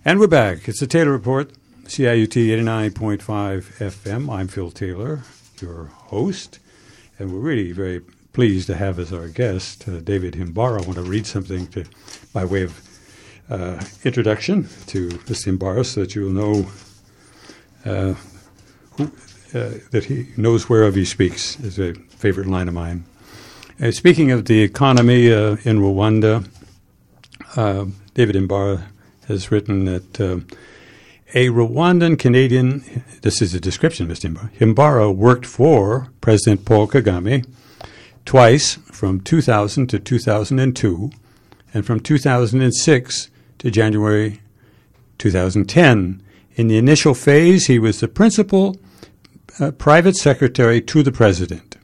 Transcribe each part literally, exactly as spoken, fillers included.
And we're back. It's the Taylor Report, C I U T eighty-nine point five F M. I'm Phil Taylor, your host, and we're really very pleased to have as our guest uh, David Himbara. I want to read something to, by way of uh, introduction to Mister Himbara so that you will know uh, who, uh, that he knows whereof he speaks, is a favorite line of mine. Uh, speaking of the economy uh, in Rwanda, uh, David Himbara has written that uh, a Rwandan Canadian, this is a description of Mister Himbara, Himbara worked for President Paul Kagame twice from two thousand to two thousand two and from two thousand six to January two thousand ten. In the initial phase, he was the principal uh, private secretary to the president.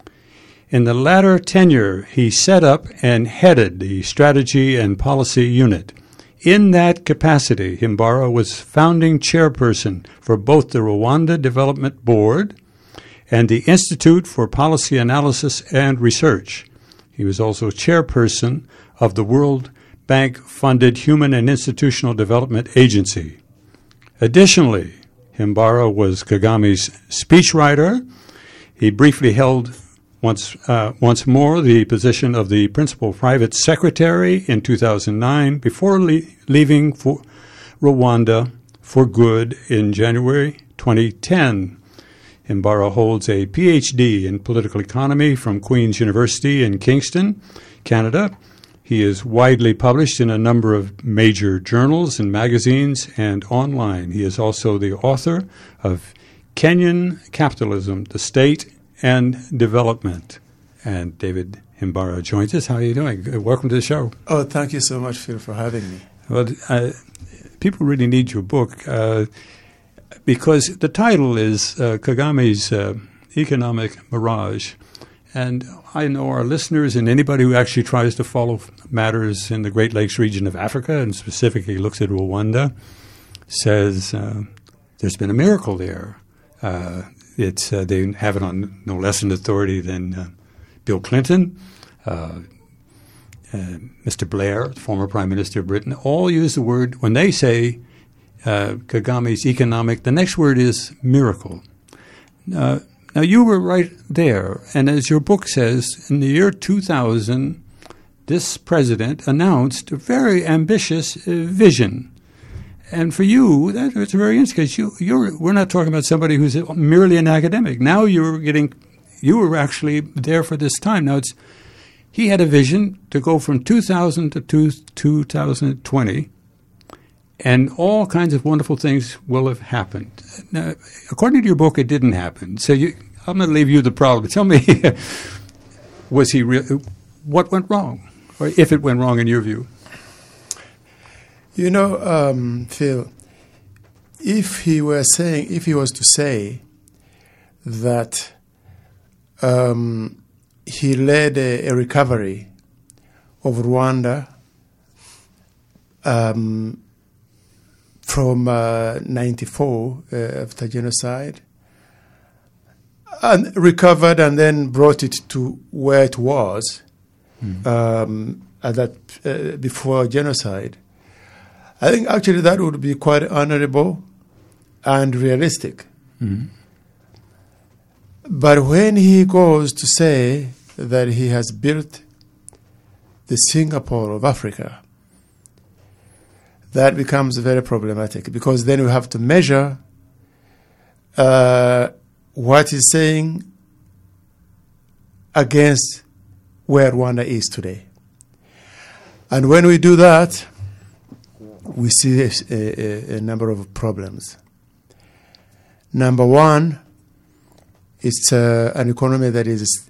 In the latter tenure, he set up and headed the strategy and policy unit. In that capacity, Himbara was founding chairperson for both the Rwanda Development Board and the Institute for Policy Analysis and Research. He was also chairperson of the World Bank-funded Human and Institutional Development Agency. Additionally, Himbara was Kagame's speechwriter. He briefly held Once uh, once more, the position of the principal private secretary in two thousand nine before le- leaving for Rwanda for good in January twenty ten. Himbara holds a P H D in political economy from Queen's University in Kingston, Canada. He is widely published in a number of major journals and magazines and online. He is also the author of Kenyan Capitalism, the State and Development. And David Himbara joins us. How are you doing? Welcome to the show. Oh, thank you so much, Phil, for having me. Well, uh, people really need your book uh, because the title is uh, Kagame's uh, Economic Mirage. And I know our listeners and anybody who actually tries to follow matters in the Great Lakes region of Africa and specifically looks at Rwanda says uh, there's been a miracle there. Uh, It's uh, they have it on no less an authority than uh, Bill Clinton, uh, uh, Mister Blair, former Prime Minister of Britain. All use the word, when they say uh, Kagame's economic, the next word is miracle. Uh, now, you were right there. And as your book says, in the year two thousand, this president announced a very ambitious uh, vision. And for you, that, it's very interesting because you, you're, we're not talking about somebody who's merely an academic. Now you're getting, you were actually there for this time. Now it's, he had a vision to go from two thousand to two thousand twenty, and all kinds of wonderful things will have happened. Now, according to your book, it didn't happen. So you, I'm going to leave you the problem. Tell me, was he re- what went wrong, or if it went wrong in your view? You know, um, Phil, if he were saying, if he was to say that um, he led a, a recovery of Rwanda um, from uh, ninety-four uh, after genocide, and recovered and then brought it to where it was mm. um, at that uh, before genocide, I think actually that would be quite honorable and realistic. Mm-hmm. But when he goes to say that he has built the Singapore of Africa, that becomes very problematic because then we have to measure uh, what he's saying against where Rwanda is today. And when we do that, we see a, a, a number of problems. Number one, it's uh, an economy that is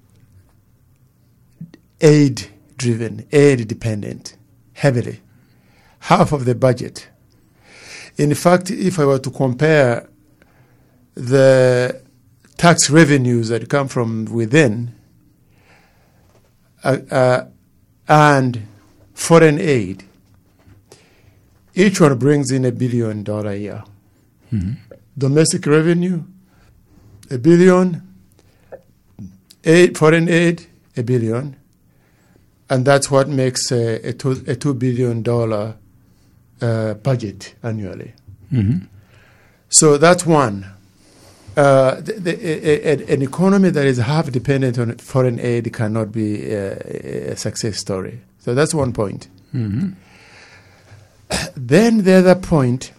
aid-driven, aid-dependent, heavily. Half of the budget. In fact, if I were to compare the tax revenues that come from within uh, uh, and foreign aid, each one brings in a billion dollar a year. Mm-hmm. Domestic revenue, a billion. Aid, foreign aid, a billion. And that's what makes a, a, two, a two billion dollar uh, budget annually. Mm-hmm. So that's one. Uh, the, the, a, a, an economy that is half dependent on foreign aid cannot be a, a success story. So that's one point. Mm-hmm. Then the other point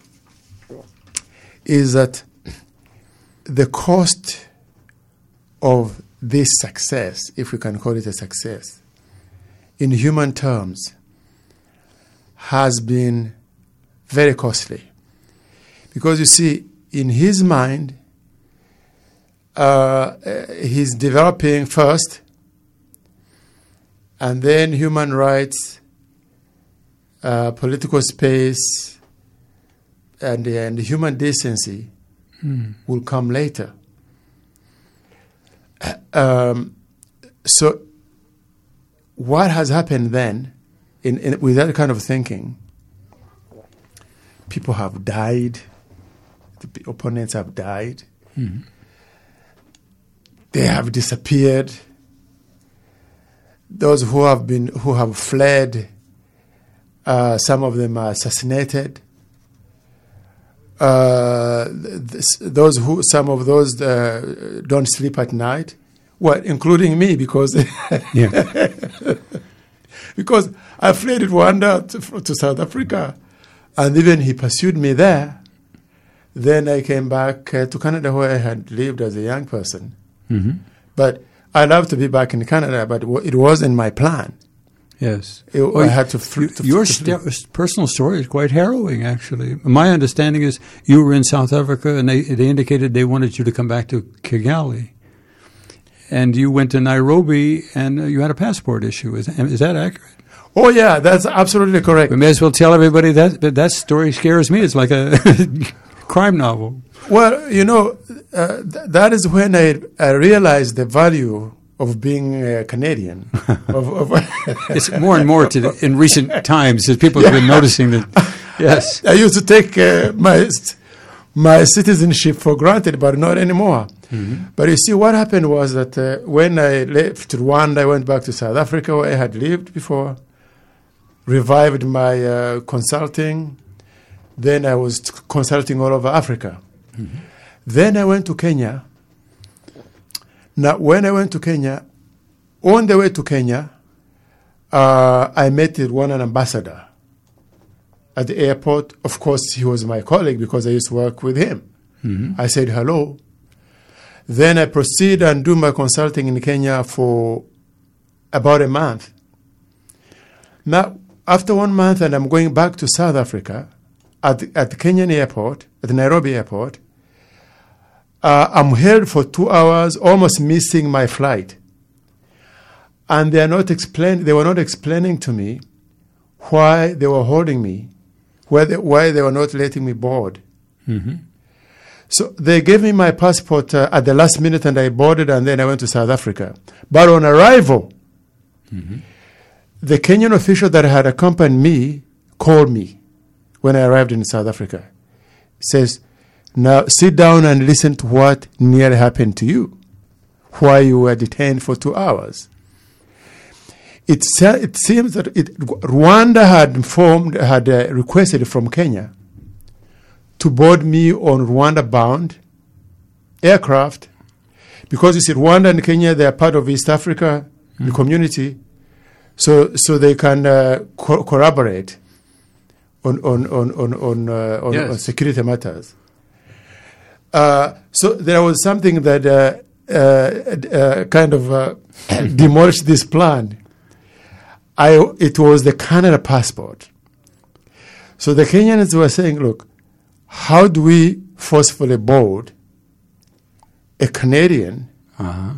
is that the cost of this success, if we can call it a success, in human terms, has been very costly. Because you see, in his mind, uh, he's developing first, and then human rights, uh, political space, and, and human decency mm. will come later. Um, so what has happened then, in, in, with that kind of thinking, people have died, the opponents have died, mm-hmm. they have disappeared, those who have been, who have fled, uh, some of them are assassinated. Uh, th- those who, some of those uh, don't sleep at night, well, including me, because yeah. because I fled Rwanda to, to South Africa, and even he pursued me there. Then I came back uh, to Canada, where I had lived as a young person. Mm-hmm. But I love to be back in Canada, but w- it wasn't my plan. Yes. It, well, I had to. Fl- to your to st- personal story is quite harrowing, actually. My understanding is you were in South Africa, and they they indicated they wanted you to come back to Kigali, and you went to Nairobi, and uh, you had a passport issue. Is is that accurate? Oh yeah, that's absolutely correct. We may as well tell everybody that that, that story scares me. It's like a crime novel. Well, you know, uh, th- that is when I I realized the value of being a Canadian. of, of it's more and more to the, in recent times as people have been noticing that. Yes, I used to take uh, my my citizenship for granted, but not anymore. Mm-hmm. But you see, what happened was that uh, when I left Rwanda, I went back to South Africa, where I had lived before, revived my uh, consulting. Then I was t- consulting all over Africa. Mm-hmm. Then I went to Kenya. Now, when I went to Kenya, on the way to Kenya, uh, I met the Rwandan ambassador at the airport. Of course, he was my colleague because I used to work with him. Mm-hmm. I said hello. Then I proceed and do my consulting in Kenya for about a month. Now, after one month, and I'm going back to South Africa, at the, at the Kenyan airport, at the Nairobi airport, uh, I'm held for two hours, almost missing my flight. And they are not explain. They were not explaining to me why they were holding me, why they, why they were not letting me board. Mm-hmm. So they gave me my passport uh, at the last minute, and I boarded, and then I went to South Africa. But on arrival, mm-hmm. the Kenyan official that had accompanied me called me when I arrived in South Africa. He says, now sit down and listen to what nearly happened to you, why you were detained for two hours. It, it seems that it, Rwanda had informed, had uh, requested from Kenya to board me on Rwanda-bound aircraft, because you see, Rwanda and Kenya, they are part of East Africa, mm. the community, so so they can uh, co- corroborate on on on on on, uh, on, yes. on security matters. Uh, so there was something that uh, uh, uh, kind of uh, demolished this plan. I it was the Canada passport. So the Kenyans were saying, look, how do we forcefully board a Canadian uh-huh.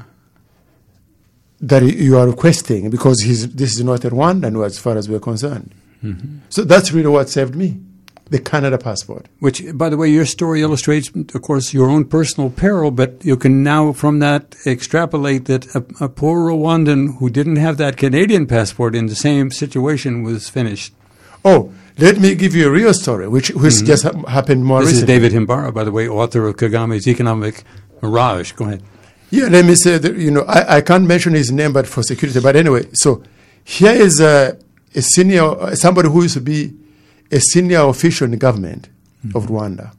that you are requesting, because he's, this is not a Rwandan as far as we're concerned. Mm-hmm. So that's really what saved me, the Canada passport. Which, by the way, your story illustrates, of course, your own personal peril, but you can now from that extrapolate that a, a poor Rwandan who didn't have that Canadian passport in the same situation was finished. Oh, let me give you a real story, which, which Mm-hmm. just ha- happened more this recently. This is David Himbara, by the way, author of Kagame's Economic Mirage. Go ahead. Yeah, let me say that, you know, I, I can't mention his name, but for security. But anyway, so here is a, a senior, somebody who used to be a senior official in the government mm-hmm. of Rwanda.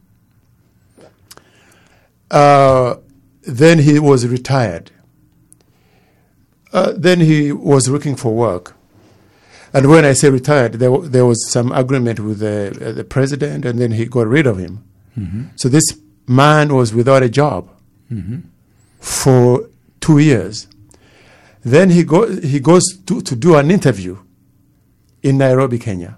Uh, then he was retired. Uh, then he was looking for work. And when I say retired, there, w- there was some agreement with the, uh, the president, and then he got rid of him. Mm-hmm. So this man was without a job mm-hmm. for two years. Then he, go, he goes to, to do an interview in Nairobi, Kenya.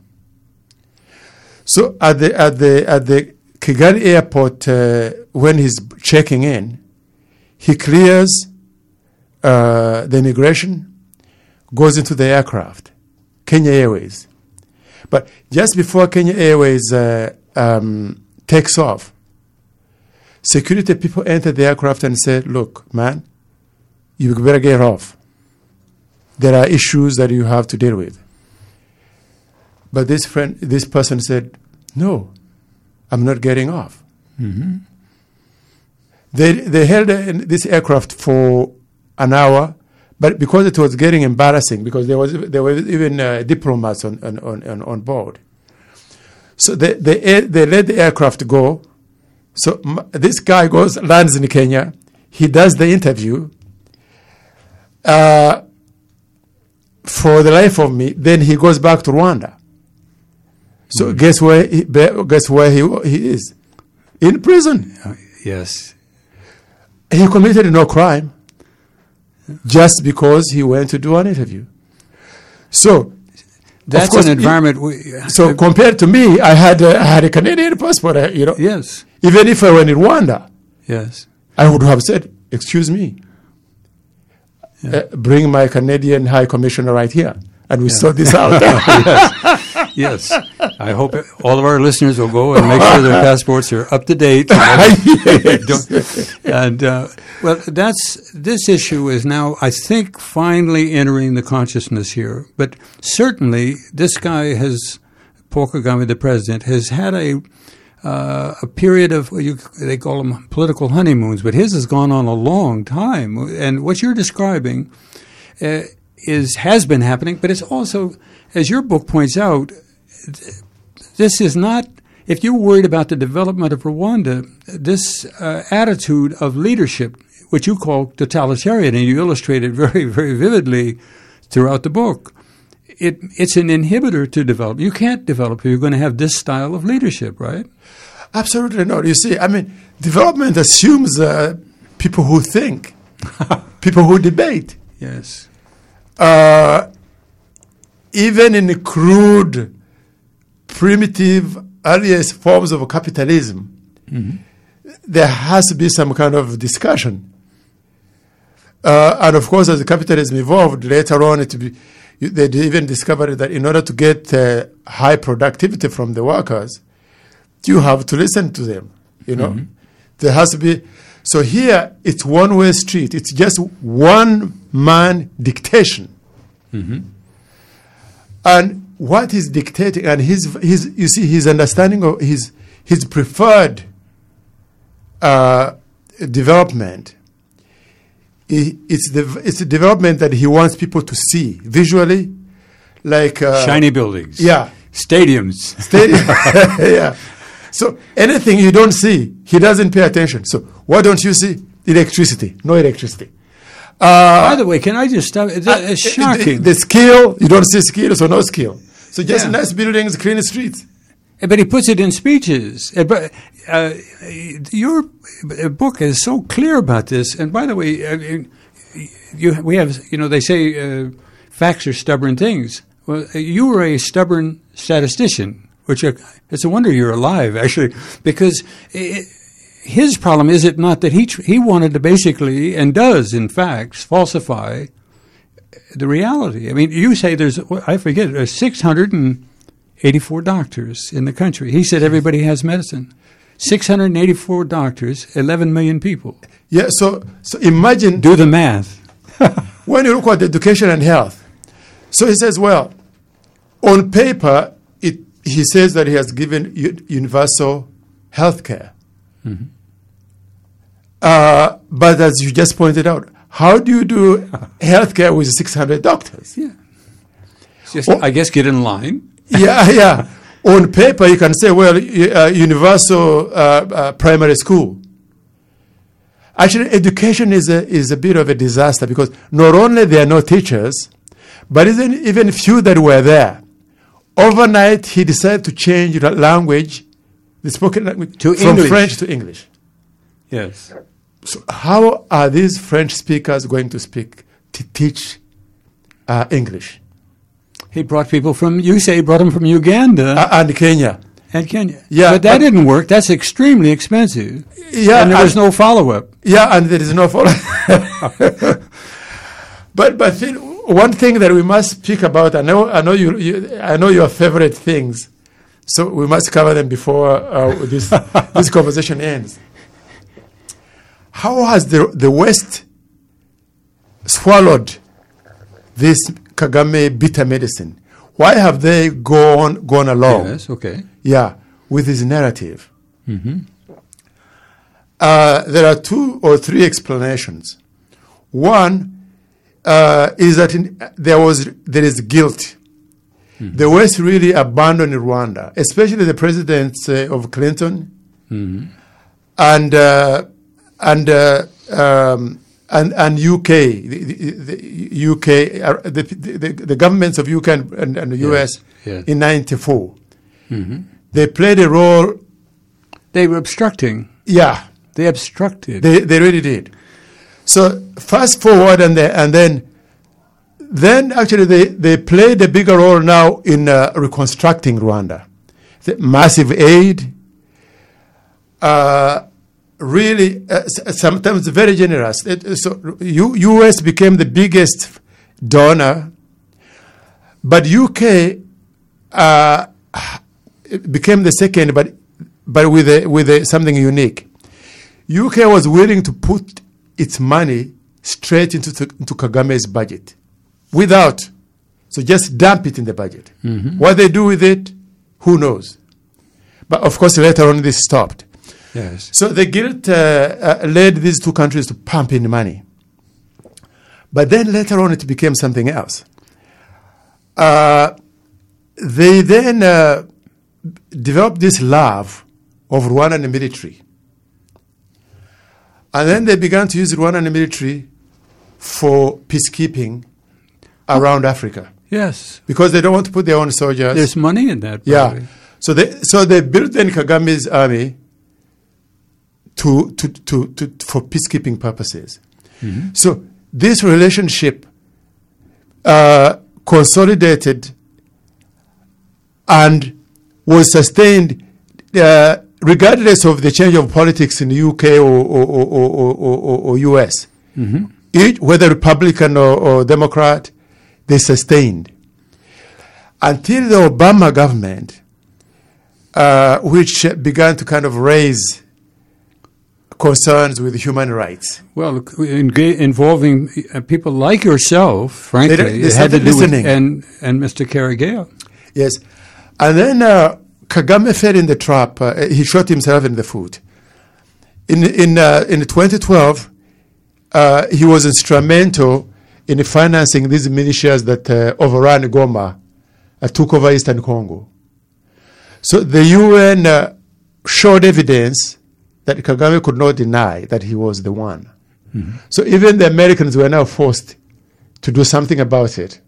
So at the, at the, at the Kigali airport, uh, when he's checking in, he clears uh, the immigration, goes into the aircraft, Kenya Airways. But just before Kenya Airways uh, um, takes off, security people enter the aircraft and say, look, man, you better get off. There are issues that you have to deal with. But this friend, this person said, no, I'm not getting off. Mm-hmm. They they held uh, this aircraft for an hour, but because it was getting embarrassing, because there was there were even uh, diplomats on, on, on, on board. So they they they let the aircraft go. So m- this guy goes lands in Kenya. He does the interview. Uh, for the life of me, then he goes back to Rwanda. So mm. guess where he, guess where he he is? In prison. Uh, yes. He committed no crime just because he went to do an interview. So that's course, an environment. We, so compared to me, I had a, I had a Canadian passport. Uh, you know. Yes. Even if I were in Rwanda. Yes. I would have said, "Excuse me, yeah. uh, bring my Canadian High Commissioner right here, and we yeah. sort this out." yes. Yes, I hope all of our listeners will go and make sure their passports are up to date. yes. And uh, well, that's this issue is now, I think, finally entering the consciousness here. But certainly, this guy has, Paul Kagame, the president, has had a uh, a period of you, they call them political honeymoons, but his has gone on a long time. And what you're describing uh, is has been happening, but it's also, as your book points out, this is not, if you're worried about the development of Rwanda, this uh, attitude of leadership, which you call totalitarian, and you illustrate it very, very vividly throughout the book, it, it's an inhibitor to develop. You can't develop if you're going to have this style of leadership, right? Absolutely not. You see, I mean, development assumes uh, people who think, people who debate. Yes. Uh, even in crude, primitive, earliest forms of capitalism, mm-hmm. there has to be some kind of discussion. Uh, and of course, as capitalism evolved, later on, it be, they even discovered that in order to get uh, high productivity from the workers, you have to listen to them. You know, mm-hmm. there has to be. So here, it's one-way street. It's just one-man dictation. Mm-hmm. And what he's dictating, and his, his, you see, his understanding of his, his preferred uh, development, it's the it's the development that he wants people to see visually, like uh, shiny buildings, yeah, stadiums, stadiums, yeah. So anything you don't see, he doesn't pay attention. So what don't you see? Electricity, no electricity. Uh, By the way, can I just stop? It's, uh, it's shocking. The, the skill, you don't see skill, so no skill. So just yeah. nice buildings, clean streets. But he puts it in speeches. But uh, your book is so clear about this. And by the way, I mean, you, we have, you know, they say uh, facts are stubborn things. Well, you were a stubborn statistician, which are, it's a wonder you're alive, actually, because it, his problem is it not that he tr- he wanted to basically, and does in fact, falsify the reality. I mean, you say there's, I forget, there's six hundred eighty-four doctors in the country. He said everybody has medicine. six hundred eighty-four doctors, eleven million people. Yeah, so so imagine. Do the math. When you look at education and health, so he says, well, on paper, it, he says that he has given u- universal health care. Mm-hmm. Uh, but as you just pointed out, how do you do healthcare with six hundred doctors? Yeah. Just, oh, I guess get in line. yeah, yeah. on paper, you can say, well, uh, universal uh, uh, primary school. Actually, education is a, is a bit of a disaster because not only there are no teachers, but even, even few that were there. Overnight, he decided to change the language, the spoken language, to from English. French to English. Yes. So how are these French speakers going to speak, to teach uh, English? He brought people from, you say he brought them from Uganda Uh, and Kenya. and Kenya. Yeah, but that but- didn't work. That's extremely expensive. Yeah, and there was and- no follow-up. Yeah, and there is no follow. but but thing, one thing that we must speak about, I know I know you, you I know your favorite things, so we must cover them before uh, this this conversation ends. How has the the West swallowed this Kagame bitter medicine? Why have they gone gone along? Yes, okay. Yeah, with his narrative. Uh, there are two or three explanations. One uh, is that in, there was there is guilt. The West really abandoned Rwanda, especially the presidents uh, of Clinton and uh, and uh, um, and and U K, the, the, the U K, uh, the, the the governments of U K and, and, and the U S Yes, yes. in ninety-four. They played a role. They were obstructing. Yeah. They obstructed. They they really did. So fast forward and they, and then then actually they, they played a bigger role now in uh, reconstructing Rwanda. The massive aid, uh, really uh, s- sometimes very generous. It, so U, U.S. became the biggest donor, but U K uh, became the second, but but with a, with a, something unique. U K was willing to put its money straight into, into Kagame's budget without, so just dump it in the budget. What they do with it, who knows? But of course, later on, this stopped. yes. So the guilt uh, uh, led these two countries to pump in money. But then later on, it became something else. Uh, they then uh, developed this love of Rwandan military. And then they began to use Rwandan military for peacekeeping around Africa Yes. because they don't want to put their own soldiers. There's money in that. yeah. probably. So they so they built then Kagame's army to to to, to for peacekeeping purposes. So this relationship uh, consolidated and was sustained. Uh, regardless of the change of politics in the U K or, or, or, or, or, or U S, each, whether Republican or, or Democrat, they sustained. Until the Obama government, uh, which began to kind of raise concerns with human rights. Well, enga- involving uh, people like yourself, frankly, They don't- they it had to started do with, listening. and, and Mister Karagea. Yes. And then uh, Kagame fell in the trap. Uh, he shot himself in the foot. In in uh, in twenty twelve, uh, he was instrumental in financing these militias that uh, overran Goma, uh, took over Eastern Congo. So the U N uh, showed evidence that Kagame could not deny that he was the one. So even the Americans were now forced to do something about it.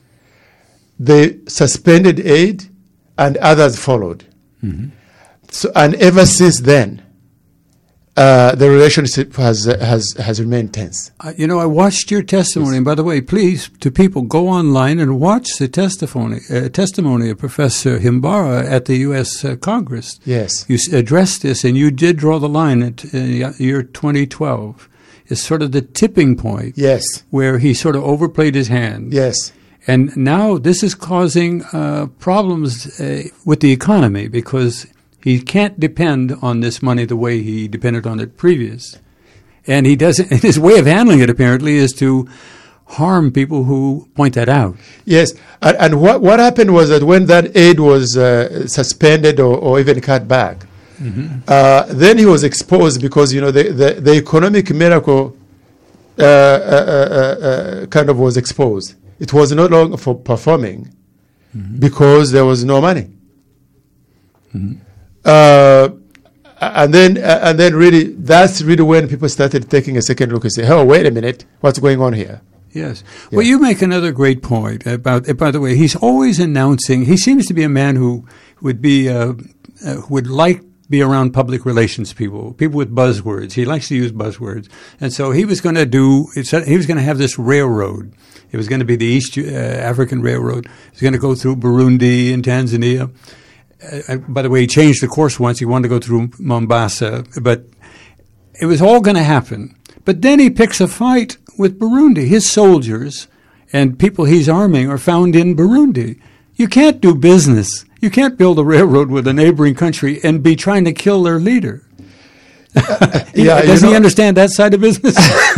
They suspended aid, and others followed. So, and ever since then, uh, the relationship has uh, has has remained tense. Uh, you know, I watched your testimony. And by the way, please, to people, go online and watch the testimony uh, testimony of Professor Himbara at the U S Uh, Congress. Yes. You s- addressed this, and you did draw the line at uh, year twenty twelve. It's sort of the tipping point Yes. where he sort of overplayed his hand. Yes. And now this is causing uh, problems uh, with the economy because he can't depend on this money the way he depended on it previous. And he doesn't, and his way of handling it apparently is to harm people who point that out. Yes. And, and what what happened was that when that aid was uh, suspended or, or even cut back, uh, then he was exposed because you know the the, the economic miracle uh, uh, uh, uh, kind of was exposed. It was no longer for performing because there was no money. Mm-hmm. Uh, and then, uh, and then, really, that's really when people started taking a second look and say, "Oh, wait a minute, what's going on here?" Yes. Yeah. Well, you make another great point about. By the way, he's always announcing. He seems to be a man who would be uh, uh, who would like be around public relations people, people with buzzwords. He likes to use buzzwords, and so he was going to do. He was going to have this railroad. It was going to be the East uh, African Railroad. It was going to go through Burundi and Tanzania. Uh, by the way, he changed the course once. He wanted to go through Mombasa, but it was all going to happen. But then he picks a fight with Burundi. His soldiers and people he's arming are found in Burundi. You can't do business. You can't build a railroad with a neighboring country and be trying to kill their leader. Uh, yeah, Does you he know, understand that side of business?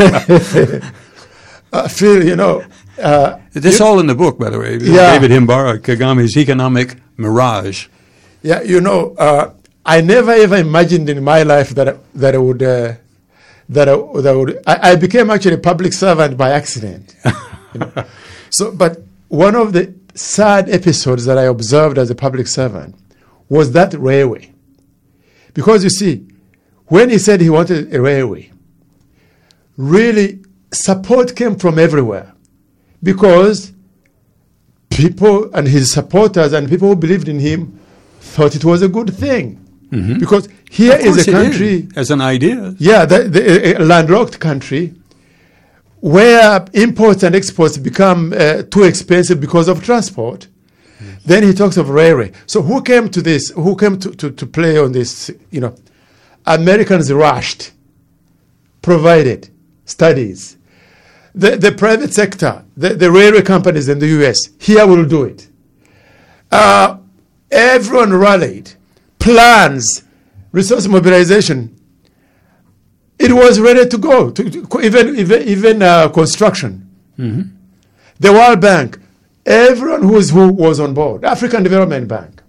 uh, Phil, you know. Uh, This is all in the book, by the way. Yeah. David Himbara, Kagame's Economic Mirage. Yeah, you know, uh, I never ever imagined in my life that I, that I would uh, that I, that I would. I, I became actually a public servant by accident. You know? So, but one of the sad episodes that I observed as a public servant was that railway, because you see, when he said he wanted a railway, really support came from everywhere, because people and his supporters and people who believed in him thought it was a good thing. Mm-hmm. Because here Of is course a it country, is, as an idea. yeah, the, the, a landlocked country, where imports and exports become uh, too expensive because of transport. Yes. Then he talks of railway. So who came to this? Who came to, to, to play on this? You know, Americans rushed, provided studies. The, the private sector, the, the railway companies in the U S, here will do it. Uh, everyone rallied. Plans, resource mobilization. It was ready to go, to, to, even even, even uh, construction. Mm-hmm. The World Bank, everyone who was, who was on board. African Development Bank.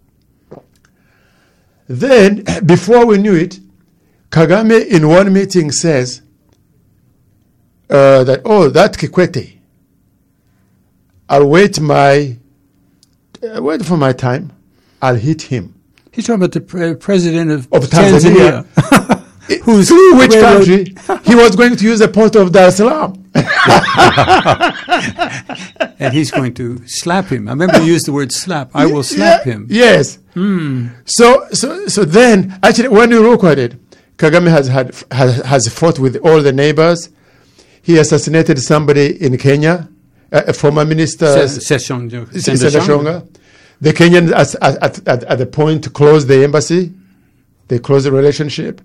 Then, before we knew it, Kagame in one meeting says uh, that, oh, that Kikwete, I'll wait my, uh, wait for my time, I'll hit him. He's talking about the pre- president of, Of Tanzania. Tanzania. Who's Through which railroad- country he was going to use the port of Dar es Salaam. And he's going to slap him. I remember you used the word slap. I will slap Yeah, him. Yes. Mm. So, so, so then, actually, when you look at it, Kagame has had has, has fought with all the neighbors. He assassinated somebody in Kenya, a, a former minister, Session- Sendashonga. The Kenyans, at, at, at, at the point, to close the embassy. They closed the relationship.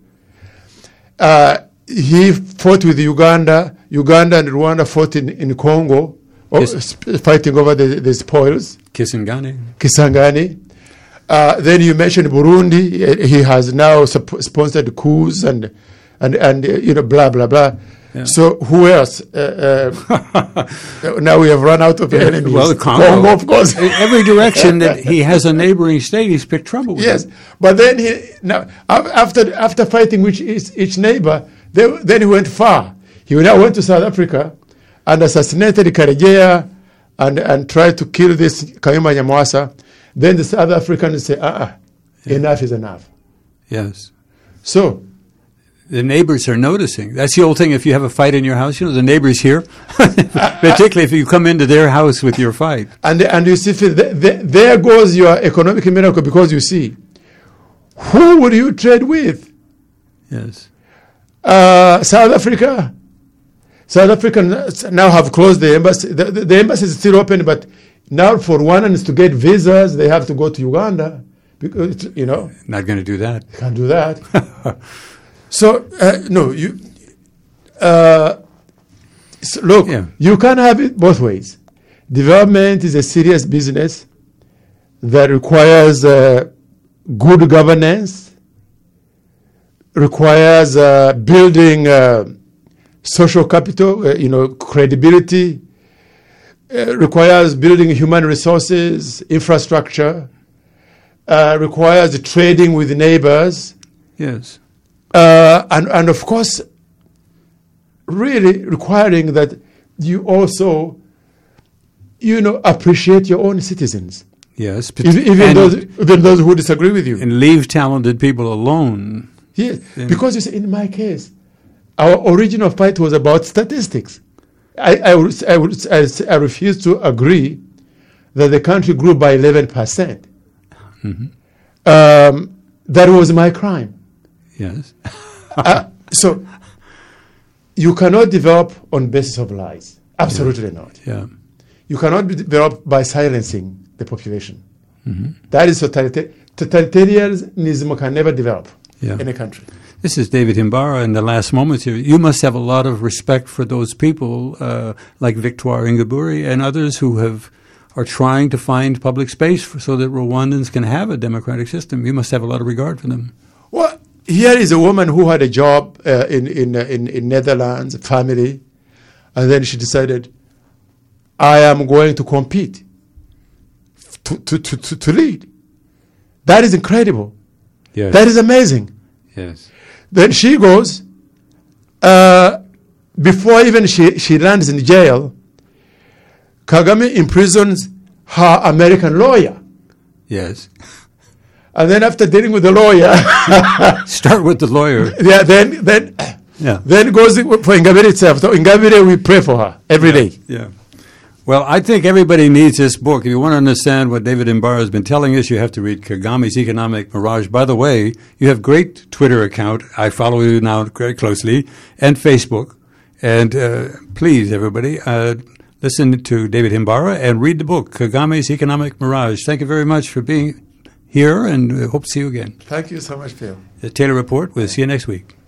Uh, he fought with Uganda. Uganda and Rwanda fought in, in Congo, Yes. o- sp- fighting over the, the spoils. Kisangani. Kisangani. Uh, then you mentioned Burundi. He has now sup- sponsored coups and and and uh, you know blah blah blah. Yeah. So who else? Uh, uh, now we have run out of enemies. Well, Congo. of course. In every direction that he has a neighboring state, he's picked trouble with. Yes, it. but then he now af- after after fighting which each, each neighbor, they, then he went far. He now went to South Africa and assassinated Karegeya and and tried to kill this Kayumba Nyamwasa. Then the South Africans say, "Ah, uh-uh, Yeah. enough is enough." Yes. So The neighbors are noticing. That's the old thing. If you have a fight in your house, you know, the neighbors hear. Particularly if you come into their house with your fight. and and you see, th- th- there goes your economic miracle, because you see, who would you trade with? Yes. Uh, South Africa. South Africans now have closed the embassy. The, the, the embassy is still open, but now for Rwandans to get visas, they have to go to Uganda, because you know Not going to do that. can't do that. So uh, no, you uh, so look. Yeah. You can have it both ways. Development is a serious business that requires uh, good governance, requires uh, building uh, social capital, uh, you know, credibility, uh, requires building human resources, infrastructure, uh, requires trading with neighbors, Yes. uh, and, and of course, really requiring that you also, you know, appreciate your own citizens. Yes. Even, even, and, those, even those who disagree with you. and leave talented people alone. Yes, because you see, in my case, our original fight was about statistics. I, I, would, I, would, I, I refuse to agree that the country grew by eleven percent. Mm-hmm. Um, that was my crime. Yes. uh, so you cannot develop on basis of lies. Absolutely yeah. not. Yeah. You cannot be developed by silencing the population. Mm-hmm. That is totalita- totalitarianism can never develop Yeah. in a country. This is David Himbara in the last moments here. You must have a lot of respect for those people uh, like Victoire Ingabire and others who have are trying to find public space for, so that Rwandans can have a democratic system. You must have a lot of regard for them. Well, here is a woman who had a job uh, in in, uh, in in Netherlands, family, and then she decided, I am going to compete to to to, to, to lead. That is incredible. Yes. That is amazing. Yes. Then she goes, uh, before even she, she lands in jail, Kagame imprisons her American lawyer. Yes. And then after dealing with the lawyer, Start with the lawyer. yeah, then then Yeah. then goes for Ingabire itself. So Ingabire, we pray for her every day. Yeah. Well, I think everybody needs this book. If you want to understand what David Himbara has been telling us, you have to read Kagame's Economic Mirage. By the way, you have great Twitter account. I follow you now very closely, and Facebook. And uh, please, everybody, uh, listen to David Himbara and read the book, Kagame's Economic Mirage. Thank you very much for being here, and uh, hope to see you again. Thank you so much, Phil. The Taylor Report. We'll see you next week.